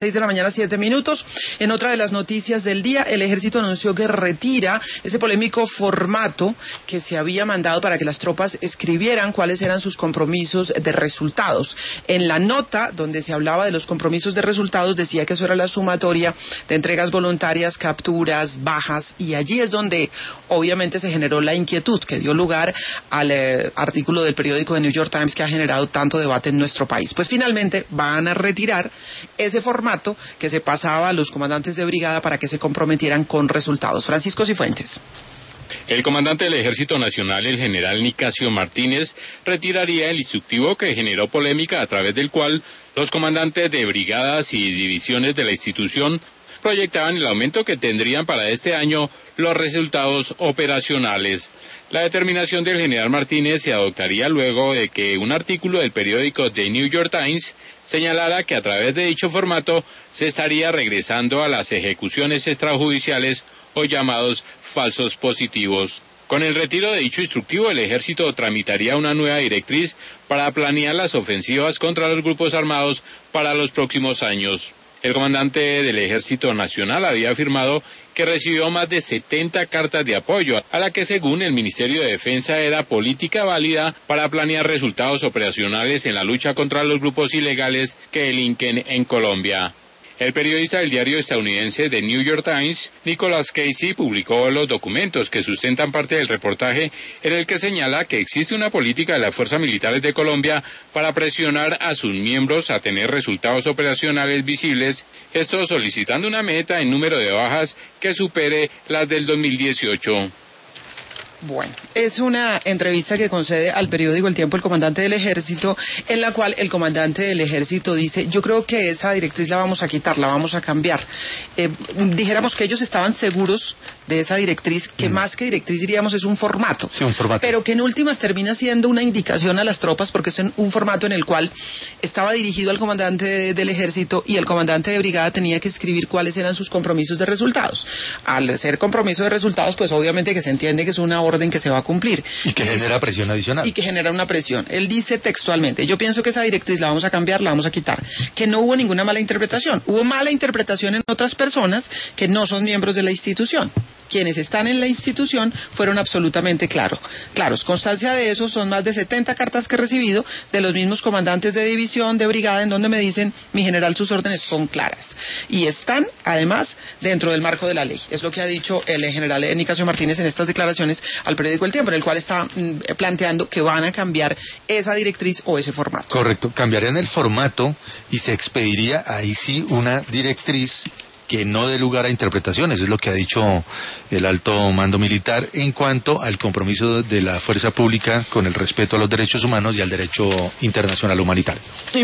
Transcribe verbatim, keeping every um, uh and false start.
seis de la mañana, siete minutos. En otra de las noticias del día, el ejército anunció que retira ese polémico formato que se había mandado para que las tropas escribieran cuáles eran sus compromisos de resultados. En la nota donde se hablaba de los compromisos de resultados decía que eso era la sumatoria de entregas voluntarias, capturas, bajas, y allí es donde obviamente se generó la inquietud que dio lugar al eh, artículo del periódico The New York Times que ha generado tanto debate en nuestro país. Pues finalmente van a retirar ese formato que se pasaba a los comandantes de brigada para que se comprometieran con resultados. Francisco Cifuentes. El comandante del Ejército Nacional, el general Nicasio Martínez, retiraría el instructivo que generó polémica, a través del cual los comandantes de brigadas y divisiones de la institución proyectaban el aumento que tendrían para este año los resultados operacionales. La determinación del general Martínez se adoptaría luego de que un artículo del periódico The New York Times señalara que a través de dicho formato se estaría regresando a las ejecuciones extrajudiciales o llamados falsos positivos. Con el retiro de dicho instructivo, el ejército tramitaría una nueva directriz para planear las ofensivas contra los grupos armados para los próximos años. El comandante del Ejército Nacional había afirmado que recibió más de setenta cartas de apoyo, a la que según el Ministerio de Defensa era política válida para planear resultados operacionales en la lucha contra los grupos ilegales que delinquen en Colombia. El periodista del diario estadounidense The New York Times, Nicholas Casey, publicó los documentos que sustentan parte del reportaje, en el que señala que existe una política de las fuerzas militares de Colombia para presionar a sus miembros a tener resultados operacionales visibles, esto solicitando una meta en número de bajas que supere las del dos mil dieciocho. Bueno, es una entrevista que concede al periódico El Tiempo el comandante del ejército, en la cual el comandante del ejército dice: yo creo que esa directriz la vamos a quitar, la vamos a cambiar. Eh, dijéramos que ellos estaban seguros de esa directriz, que mm. más que directriz diríamos es un formato, sí, un formato, pero que en últimas termina siendo una indicación a las tropas, porque es un formato en el cual estaba dirigido al comandante de, del ejército, y el comandante de brigada tenía que escribir cuáles eran sus compromisos de resultados. Al ser compromiso de resultados, pues obviamente que se entiende que es una orden que se va a cumplir. Y que genera presión adicional. Y que genera una presión. Él dice textualmente: yo pienso que esa directriz la vamos a cambiar, la vamos a quitar. Que no hubo ninguna mala interpretación. Hubo mala interpretación en otras personas que no son miembros de la institución. Quienes están en la institución fueron absolutamente claros. Claros, constancia de eso son más de setenta cartas que he recibido de los mismos comandantes de división, de brigada, en donde me dicen: mi general, sus órdenes son claras. Y están, además, dentro del marco de la ley. Es lo que ha dicho el general Nicasio Martínez en estas declaraciones al periódico El Tiempo, en el cual está mm, planteando que van a cambiar esa directriz o ese formato. Correcto, cambiarían el formato y se expediría ahí sí una directriz que no dé lugar a interpretaciones, es lo que ha dicho el alto mando militar en cuanto al compromiso de la fuerza pública con el respeto a los derechos humanos y al derecho internacional humanitario.